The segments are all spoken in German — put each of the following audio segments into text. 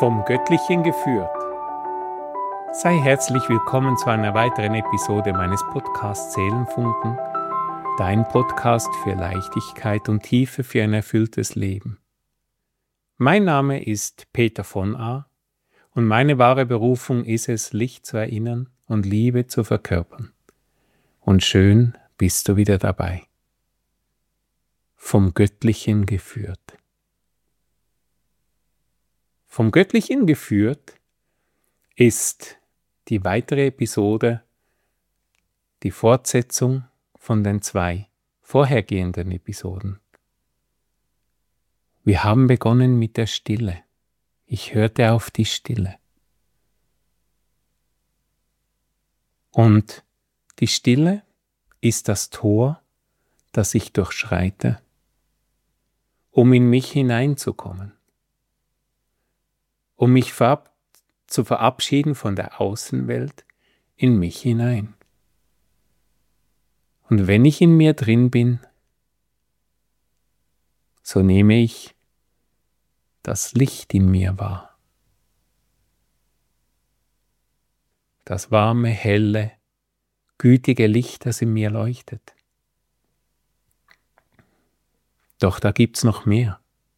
Vom Göttlichen geführt. Sei herzlich willkommen zu einer weiteren Episode meines Podcasts Seelenfunken, dein Podcast für Leichtigkeit und Tiefe für ein erfülltes Leben. Mein Name ist Peter von A. und meine wahre Berufung ist es, Licht zu erinnern und Liebe zu verkörpern. Und schön bist du wieder dabei. Vom Göttlichen geführt. Vom Göttlichen geführt ist die weitere Episode, die Fortsetzung von den 2 vorhergehenden Episoden. Wir haben begonnen mit der Stille. Ich hörte auf die Stille. Und die Stille ist das Tor, das ich durchschreite, um in mich hineinzukommen. Um mich zu verabschieden von der Außenwelt in mich hinein. Und wenn ich in mir drin bin, so nehme ich das Licht in mir wahr. Das warme, helle, gütige Licht, das in mir leuchtet. Doch da gibt's noch mehr.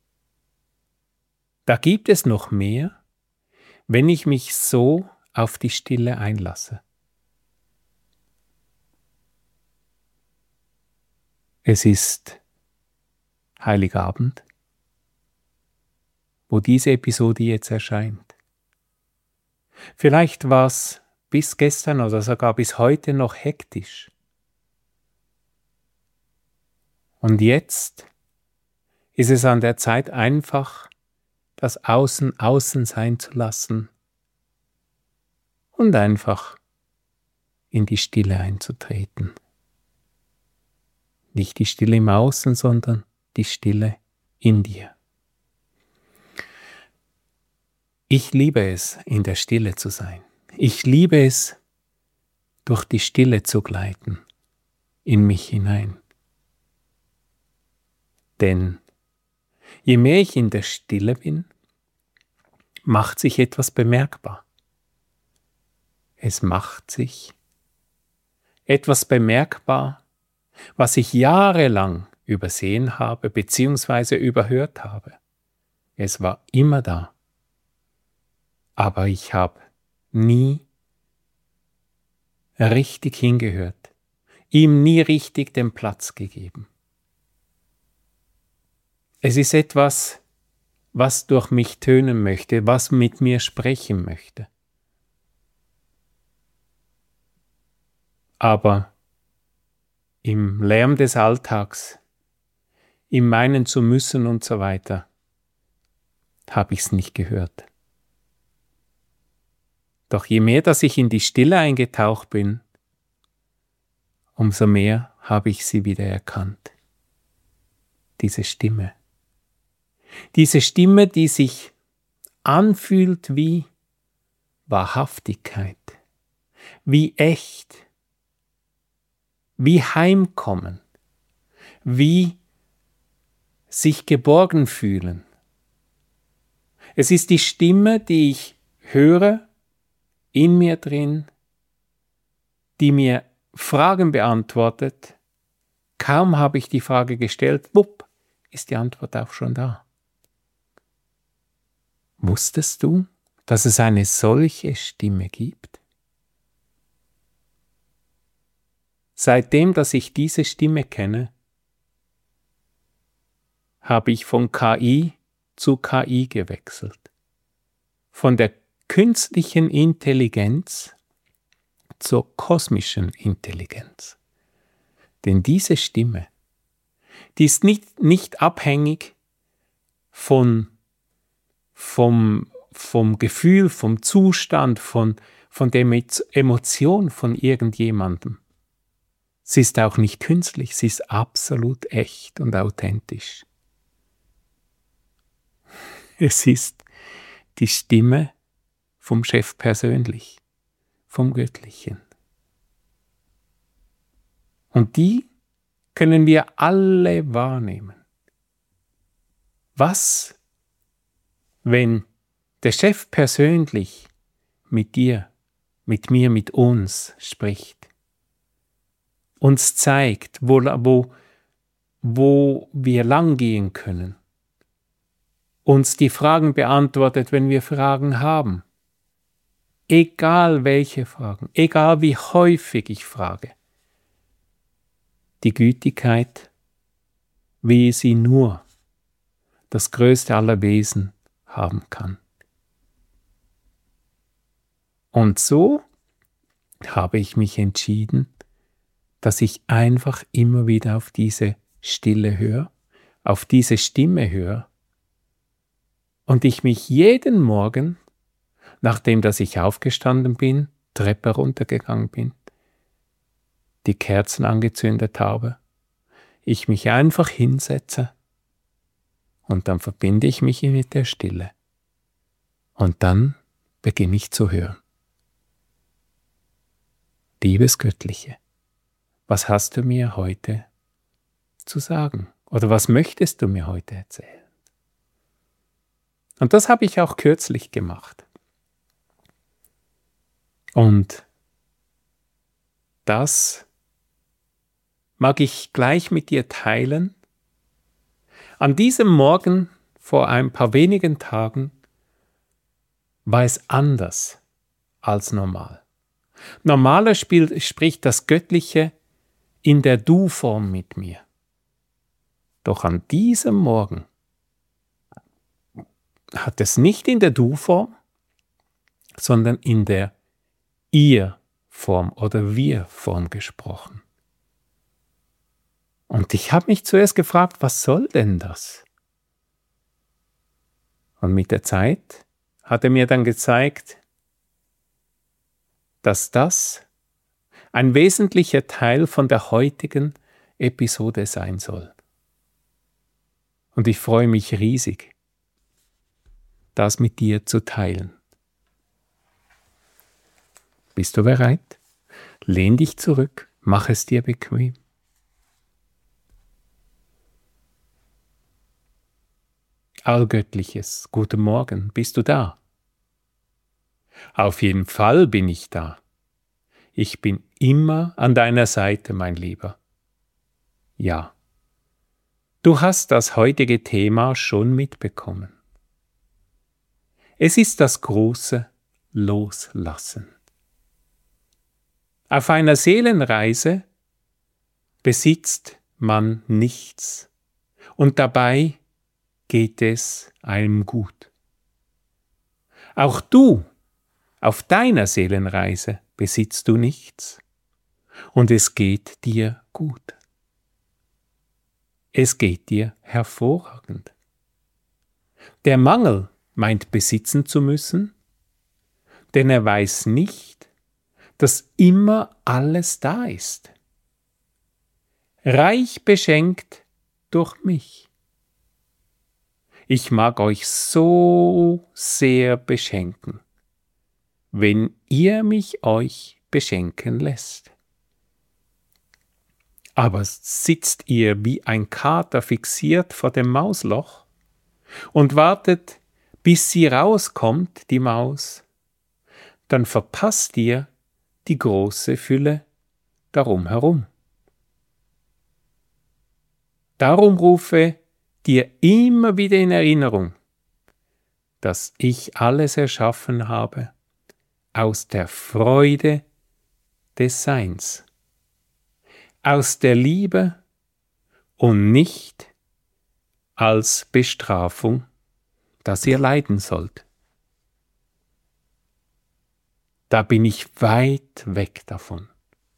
Da gibt es noch mehr, wenn ich mich so auf die Stille einlasse. Es ist Heiligabend, wo diese Episode jetzt erscheint. Vielleicht war es bis gestern oder sogar bis heute noch hektisch. Und jetzt ist es an der Zeit, einfach das Außen außen sein zu lassen und einfach in die Stille einzutreten. Nicht die Stille im Außen, sondern die Stille in dir. Ich liebe es, in der Stille zu sein. Ich liebe es, durch die Stille zu gleiten, in mich hinein. Denn je mehr ich in der Stille bin, macht sich etwas bemerkbar. Es macht sich etwas bemerkbar, was ich jahrelang übersehen habe bzw. überhört habe. Es war immer da, aber ich habe nie richtig hingehört, ihm nie richtig den Platz gegeben. Es ist etwas, was durch mich tönen möchte, was mit mir sprechen möchte. Aber im Lärm des Alltags, im Meinen zu müssen und so weiter, habe ich es nicht gehört. Doch je mehr, dass ich in die Stille eingetaucht bin, umso mehr habe ich sie wieder erkannt. Diese Stimme. Diese Stimme, die sich anfühlt wie Wahrhaftigkeit, wie echt, wie Heimkommen, wie sich geborgen fühlen. Es ist die Stimme, die ich höre, in mir drin, die mir Fragen beantwortet. Kaum habe ich die Frage gestellt, wupp, ist die Antwort auch schon da. Wusstest du, dass es eine solche Stimme gibt? Seitdem, dass ich diese Stimme kenne, habe ich von KI zu KI gewechselt. Von der künstlichen Intelligenz zur kosmischen Intelligenz. Denn diese Stimme, die ist nicht abhängig vom Gefühl, vom Zustand, von der Emotion von irgendjemandem. Sie ist auch nicht künstlich, sie ist absolut echt und authentisch. Es ist die Stimme vom Chef persönlich, vom Göttlichen. Und die können wir alle wahrnehmen. Was, wenn der Chef persönlich mit dir, mit mir, mit uns spricht, uns zeigt, wo wir langgehen können, uns die Fragen beantwortet, wenn wir Fragen haben. Egal welche Fragen, egal wie häufig ich frage. Die Gütigkeit, wie sie nur das größte aller Wesen haben kann. Und so habe ich mich entschieden, dass ich einfach immer wieder auf diese Stille höre, auf diese Stimme höre und ich mich jeden Morgen, nachdem dass ich aufgestanden bin, Treppe runtergegangen bin, die Kerzen angezündet habe, ich mich einfach hinsetze und dann verbinde ich mich mit der Stille. Und dann beginne ich zu hören. Liebes Göttliche, was hast du mir heute zu sagen? Oder was möchtest du mir heute erzählen? Und das habe ich auch kürzlich gemacht. Und das mag ich gleich mit dir teilen. An diesem Morgen vor ein paar wenigen Tagen war es anders als normal. Normaler spricht das Göttliche in der Du-Form mit mir. Doch an diesem Morgen hat es nicht in der Du-Form, sondern in der Ihr-Form oder Wir-Form gesprochen. Und ich habe mich zuerst gefragt, was soll denn das? Und mit der Zeit hat er mir dann gezeigt, dass das ein wesentlicher Teil von der heutigen Episode sein soll. Und ich freue mich riesig, das mit dir zu teilen. Bist du bereit? Lehn dich zurück, mach es dir bequem. Allgöttliches, guten Morgen, bist du da? Auf jeden Fall bin ich da. Ich bin immer an deiner Seite, mein Lieber. Ja, du hast das heutige Thema schon mitbekommen. Es ist das große Loslassen. Auf einer Seelenreise besitzt man nichts und dabei geht es einem gut. Auch du, auf deiner Seelenreise, besitzt du nichts und es geht dir gut. Es geht dir hervorragend. Der Mangel meint besitzen zu müssen, denn er weiß nicht, dass immer alles da ist. Reich beschenkt durch mich. Ich mag euch so sehr beschenken, wenn ihr mich euch beschenken lässt. Aber sitzt ihr wie ein Kater fixiert vor dem Mausloch und wartet, bis sie rauskommt, die Maus, dann verpasst ihr die große Fülle darum herum. Darum rufe dir immer wieder in Erinnerung, dass ich alles erschaffen habe aus der Freude des Seins, aus der Liebe und nicht als Bestrafung, dass ihr leiden sollt. Da bin ich weit weg davon.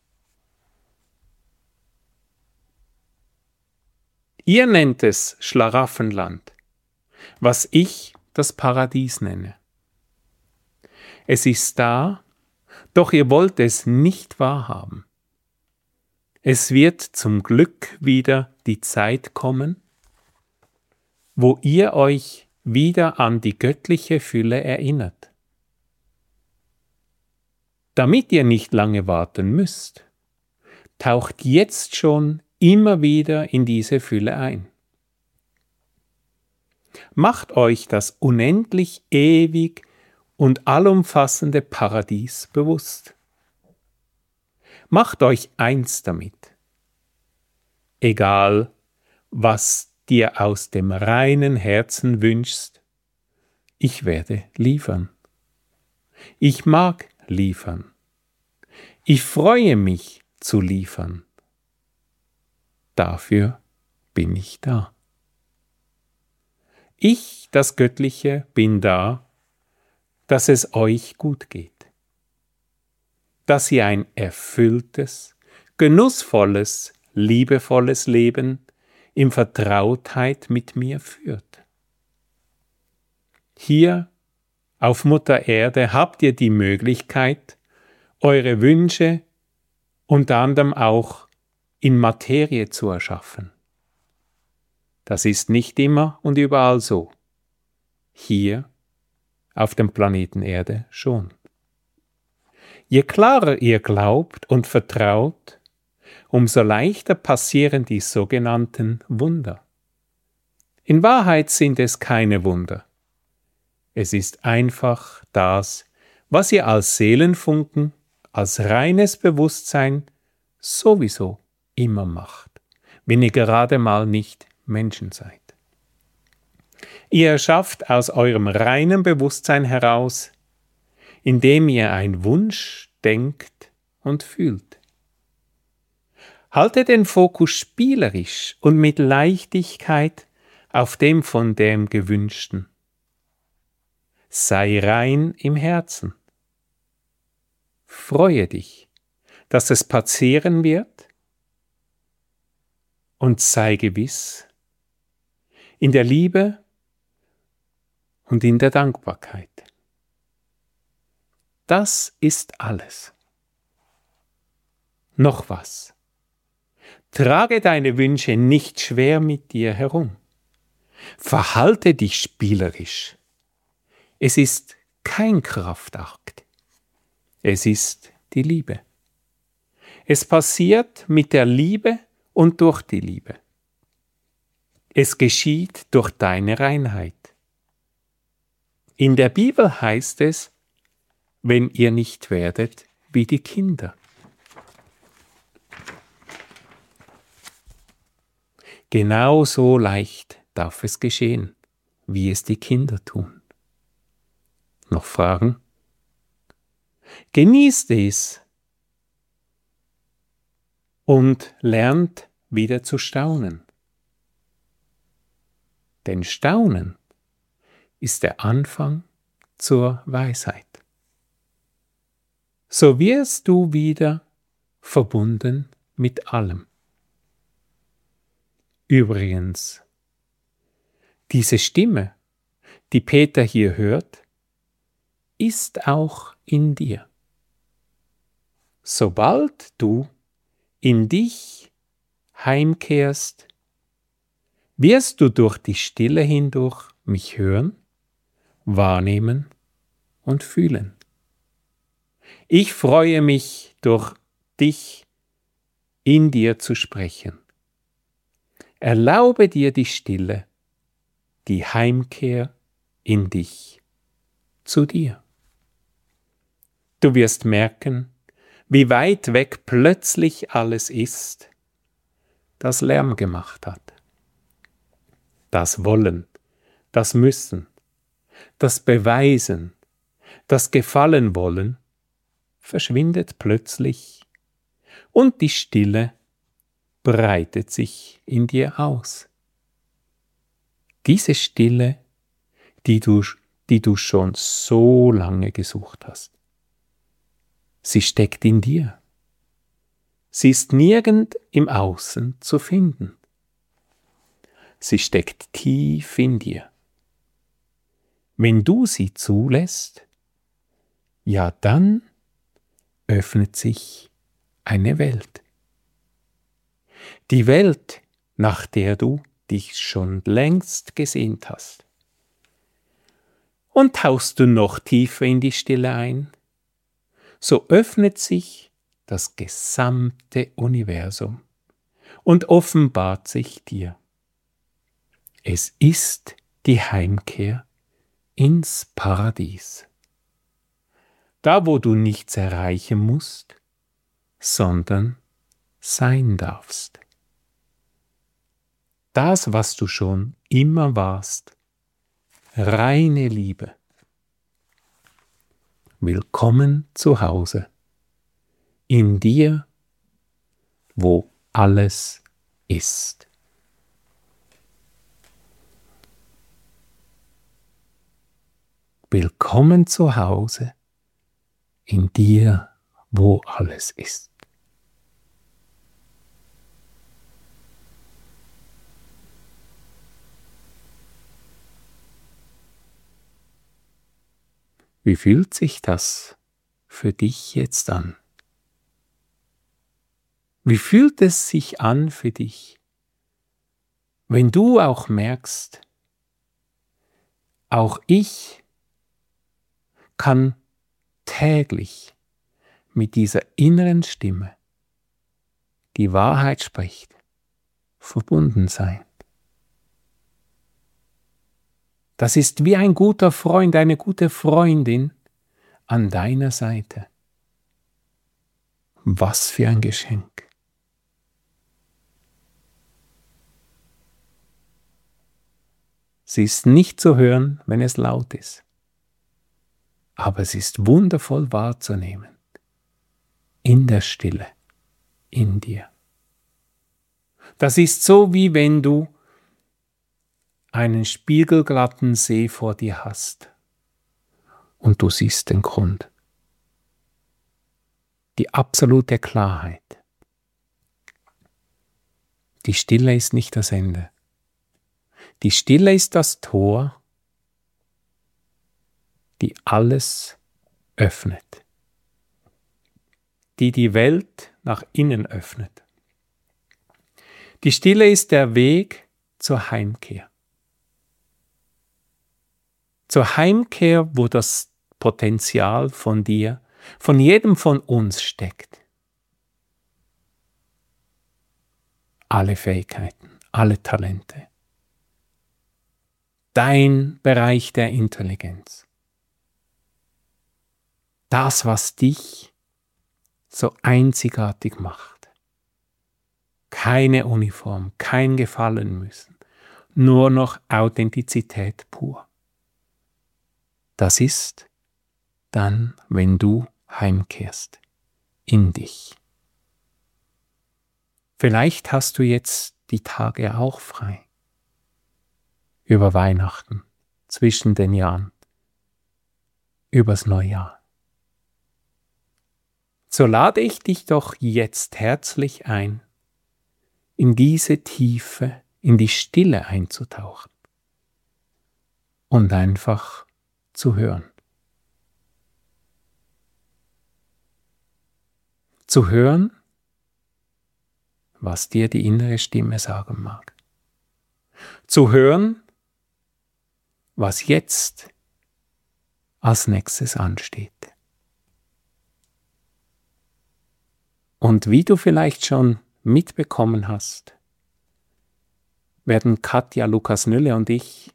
Ihr nennt es Schlaraffenland, was ich das Paradies nenne. Es ist da, doch ihr wollt es nicht wahrhaben. Es wird zum Glück wieder die Zeit kommen, wo ihr euch wieder an die göttliche Fülle erinnert. Damit ihr nicht lange warten müsst, taucht jetzt schon immer wieder in diese Fülle ein. Macht euch das unendlich ewig und allumfassende Paradies bewusst. Macht euch eins damit. Egal, was dir aus dem reinen Herzen wünschst, ich werde liefern. Ich mag liefern. Ich freue mich zu liefern. Dafür bin ich da. Ich, das Göttliche, bin da, dass es euch gut geht. Dass ihr ein erfülltes, genussvolles, liebevolles Leben in Vertrautheit mit mir führt. Hier auf Mutter Erde habt ihr die Möglichkeit, eure Wünsche unter anderem auch in Materie zu erschaffen. Das ist nicht immer und überall so. Hier auf dem Planeten Erde schon. Je klarer ihr glaubt und vertraut, umso leichter passieren die sogenannten Wunder. In Wahrheit sind es keine Wunder. Es ist einfach das, was ihr als Seelenfunken, als reines Bewusstsein sowieso immer macht, wenn ihr gerade mal nicht Menschen seid. Ihr erschafft aus eurem reinen Bewusstsein heraus, indem ihr einen Wunsch denkt und fühlt. Halte den Fokus spielerisch und mit Leichtigkeit auf dem von dem Gewünschten. Sei rein im Herzen. Freue dich, dass es passieren wird, und sei gewiss, in der Liebe und in der Dankbarkeit. Das ist alles. Noch was. Trage deine Wünsche nicht schwer mit dir herum. Verhalte dich spielerisch. Es ist kein Kraftakt. Es ist die Liebe. Es passiert mit der Liebe und durch die Liebe. Es geschieht durch deine Reinheit. In der Bibel heißt es, wenn ihr nicht werdet wie die Kinder. Genauso leicht darf es geschehen, wie es die Kinder tun. Noch Fragen? Genießt es und lernt wieder zu staunen. Denn Staunen ist der Anfang zur Weisheit. So wirst du wieder verbunden mit allem. Übrigens, diese Stimme, die Peter hier hört, ist auch in dir. Sobald du in dich heimkehrst, wirst du durch die Stille hindurch mich hören, wahrnehmen und fühlen. Ich freue mich, durch dich in dir zu sprechen. Erlaube dir die Stille, die Heimkehr in dich, zu dir. Du wirst merken, wie weit weg plötzlich alles ist, das Lärm gemacht hat. Das Wollen, das Müssen, das Beweisen, das Gefallen wollen, verschwindet plötzlich und die Stille breitet sich in dir aus. Diese Stille, die du schon so lange gesucht hast. Sie steckt in dir. Sie ist nirgend im Außen zu finden. Sie steckt tief in dir. Wenn du sie zulässt, ja dann öffnet sich eine Welt. Die Welt, nach der du dich schon längst gesehnt hast. Und tauchst du noch tiefer in die Stille ein, so öffnet sich das gesamte Universum und offenbart sich dir. Es ist die Heimkehr ins Paradies. Da, wo du nichts erreichen musst, sondern sein darfst. Das, was du schon immer warst, reine Liebe. Willkommen zu Hause, in dir, wo alles ist. Willkommen zu Hause, in dir, wo alles ist. Wie fühlt sich das für dich jetzt an? Wie fühlt es sich an für dich, wenn du auch merkst, auch ich kann täglich mit dieser inneren Stimme, die Wahrheit spricht, verbunden sein. Das ist wie ein guter Freund, eine gute Freundin an deiner Seite. Was für ein Geschenk. Sie ist nicht zu hören, wenn es laut ist, aber es ist wundervoll wahrzunehmen. In der Stille, in dir. Das ist so, wie wenn du einen spiegelglatten See vor dir hast und du siehst den Grund. Die absolute Klarheit. Die Stille ist nicht das Ende. Die Stille ist das Tor, die alles öffnet, die die Welt nach innen öffnet. Die Stille ist der Weg zur Heimkehr. Zur Heimkehr, wo das Potenzial von dir, von jedem von uns steckt. Alle Fähigkeiten, alle Talente. Dein Bereich der Intelligenz. Das, was dich so einzigartig macht. Keine Uniform, kein Gefallen müssen, nur noch Authentizität pur. Das ist dann, wenn du heimkehrst, in dich. Vielleicht hast du jetzt die Tage auch frei. Über Weihnachten, zwischen den Jahren, übers Neujahr. So lade ich dich doch jetzt herzlich ein, in diese Tiefe, in die Stille einzutauchen und einfach zu hören. Zu hören, was dir die innere Stimme sagen mag. Zu hören, was jetzt als nächstes ansteht. Und wie du vielleicht schon mitbekommen hast, werden Katja Lukas-Nülle und ich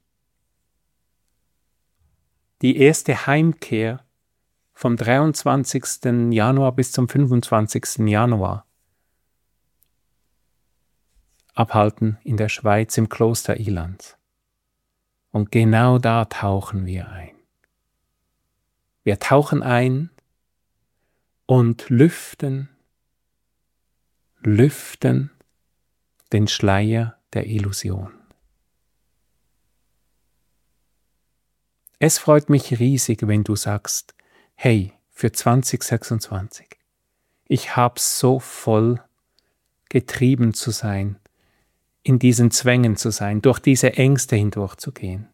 die erste Heimkehr vom 23. Januar bis zum 25. Januar abhalten in der Schweiz im Kloster Ilanz. Und genau da tauchen wir ein. Wir tauchen ein und lüften den Schleier der Illusion. Es freut mich riesig, wenn du sagst, hey, für 2026, ich habe so voll getrieben zu sein, in diesen Zwängen zu sein, durch diese Ängste hindurchzugehen.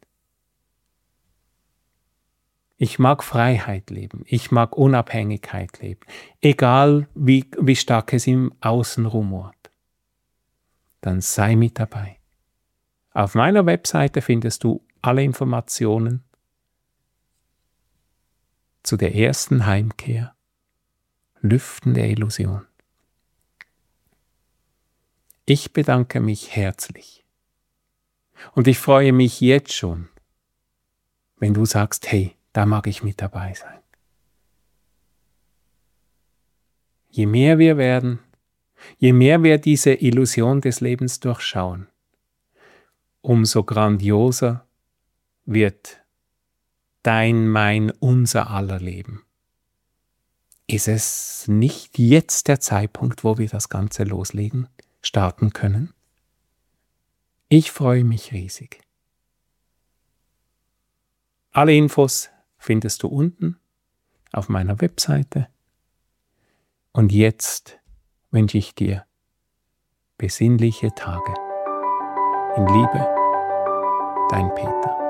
Ich mag Freiheit leben, ich mag Unabhängigkeit leben, egal wie stark es im Außen rumort. Dann sei mit dabei. Auf meiner Webseite findest du alle Informationen zu der ersten Heimkehr, Lüften der Illusion. Ich bedanke mich herzlich Und ich freue mich jetzt schon, wenn du sagst, hey, da mag ich mit dabei sein. Je mehr wir werden, je mehr wir diese Illusion des Lebens durchschauen, umso grandioser wird dein, mein, unser aller Leben. Ist es nicht jetzt der Zeitpunkt, wo wir das Ganze loslegen, starten können? Ich freue mich riesig. Alle Infos findest du unten auf meiner Webseite. Und jetzt wünsche ich dir besinnliche Tage. In Liebe, dein Peter.